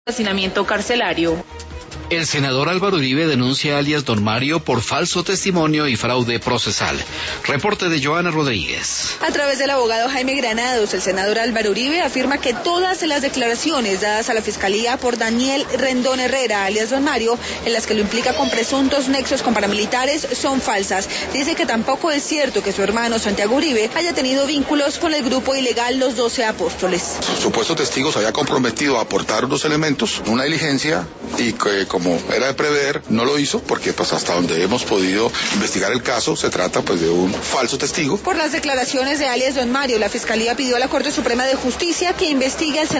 hacinamiento carcelario. El senador Álvaro Uribe denuncia a alias Don Mario por falso testimonio y fraude procesal. Reporte de Joana Rodríguez. A través del abogado Jaime Granados, el senador Álvaro Uribe afirma que todas las declaraciones dadas a la Fiscalía por Daniel Rendón Herrera, alias Don Mario, en las que lo implica con presuntos nexos con paramilitares, son falsas. Dice que tampoco es cierto que su hermano Santiago Uribe haya tenido vínculos con el grupo ilegal Los 12 Apóstoles. Su supuesto testigo se había comprometido a aportar unos elementos, una diligencia, y que como era de prever, no lo hizo, porque pues hasta donde hemos podido investigar el caso, se trata pues de un falso testigo. Por las declaraciones de alias Don Mario, la Fiscalía pidió a la Corte Suprema de Justicia que investigue al senador